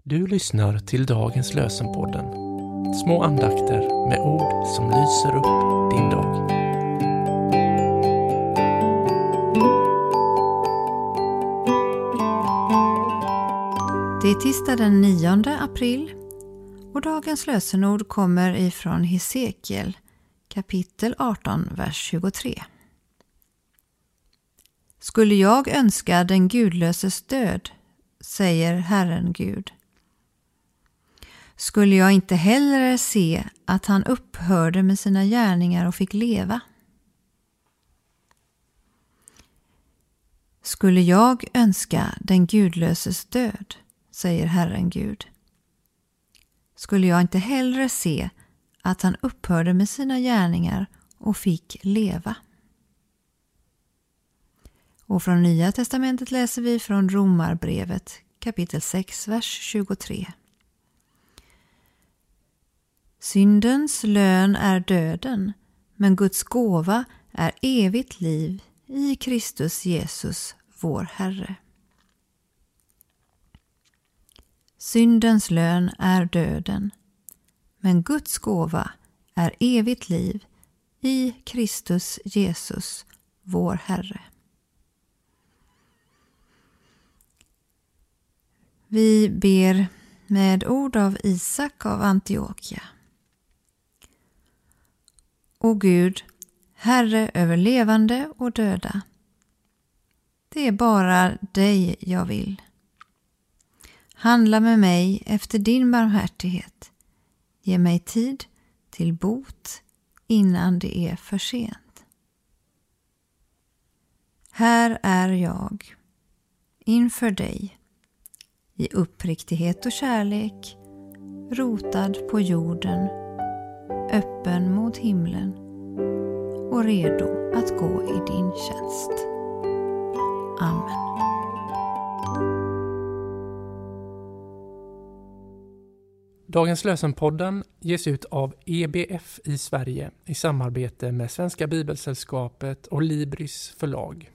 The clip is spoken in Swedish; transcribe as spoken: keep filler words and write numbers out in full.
Du lyssnar till dagens lösenpodden. Små andakter med ord som lyser upp din dag. Det är tisdag den nionde april och dagens lösenord kommer ifrån Hesekiel kapitel arton, vers tjugotre. Skulle jag önska den gudlöses död, säger Herren Gud. Skulle jag inte hellre se att han upphörde med sina gärningar och fick leva? Skulle jag önska den gudlöses död, säger Herren Gud. Skulle jag inte hellre se att han upphörde med sina gärningar och fick leva? Och från Nya testamentet läser vi från Romarbrevet kapitel sex, vers tjugotre. Syndens lön är döden, men Guds gåva är evigt liv i Kristus Jesus, vår Herre. Syndens lön är döden, men Guds gåva är evigt liv i Kristus Jesus, vår Herre. Vi ber med ord av Isak av Antiochia. O Gud, Herre över levande och döda, det är bara dig jag vill. Handla med mig efter din barmhärtighet. Ge mig tid till bot innan det är för sent. Här är jag, inför dig, i uppriktighet och kärlek, rotad på jorden, öppen mot himlen och redo att gå i din tjänst. Amen. Dagens lösenpodden ges ut av E B F i Sverige i samarbete med Svenska Bibelsällskapet och Libris förlag.